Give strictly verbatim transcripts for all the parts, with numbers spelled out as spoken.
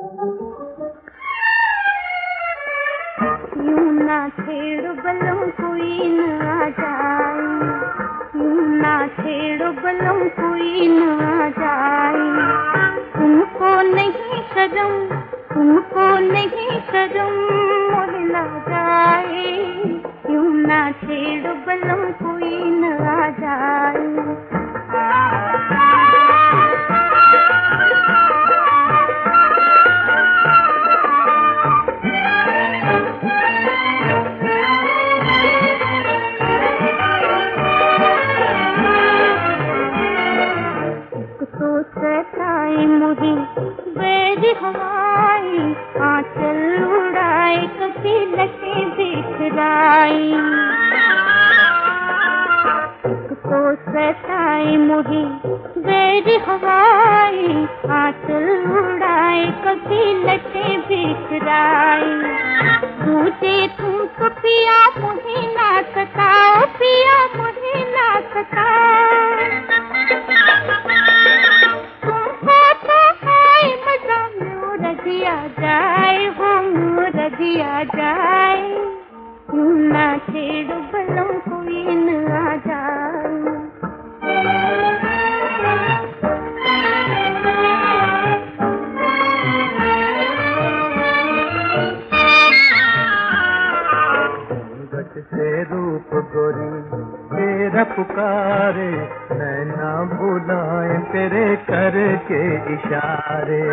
यूं ना छेड़ो बलम कोई न आ जाए, यूं ना छेड़ो बलम कोई न आ जाए। तुमको नहीं शर्म, तुमको नहीं शर्म मोहला जाए। यूं ना छेड़ो बलम कोई न आ जाए। सताए मुझे बैर हवाई, आंचल उड़ाए कभी लटे बिखराई। तो सताए मुझे बैर हवाई, आंचल उड़ाए कभी लटे बिखराई। दूजे तुमको पिया मुझे ना सताओ, पिया मुझे ना सताओ। रजिया जाए हो रजिया जाए, यूं ना छेड़ो बलम कोई न आ जाए। घूंघट से रूप गोरी तेरा पुकारे, नैना बुलाए तेरे करके इशारे।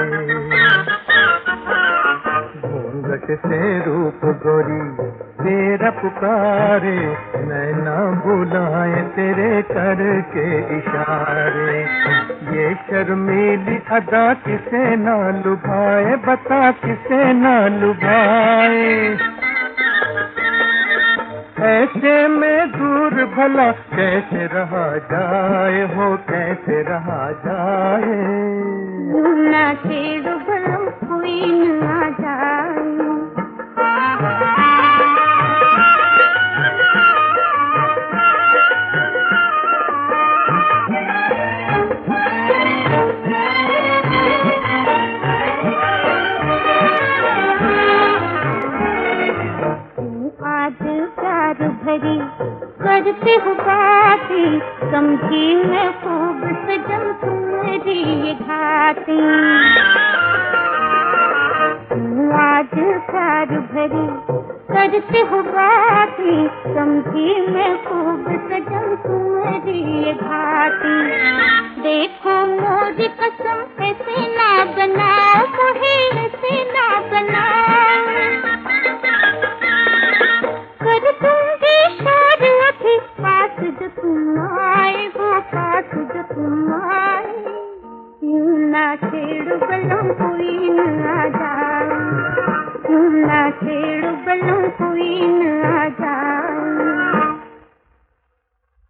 घूंघट से रूप गोरी तेरा पुकारे, नैना बुलाए तेरे करके इशारे। ये शर्मीली अदा किसे ना लुभाए, बता किसे ना लुभाए। ऐसे में दूर भला कैसे रहा जाए हो, कैसे रहा जाए। यूं ना छेड़ो बलम कोई न आ जाए। भरी करते हो बातें, समझी मैं खूब सजन तुम्हारी ये घाटी। आज प्यार भरी करते हो बातें, समझी मैं खूब सजन तुम्हारी ये घाटी। देखो मोरी कसम ऐसे ना बनाओ, मुझे ऐसे ना बनाओ। कर दूंगी शाद अभी पास जो तुम आए हो, पास जो तुम आए। यूं ना छेड़ो बलम कोई न आ जाए, यूं ना छेड़ो बलम कोई न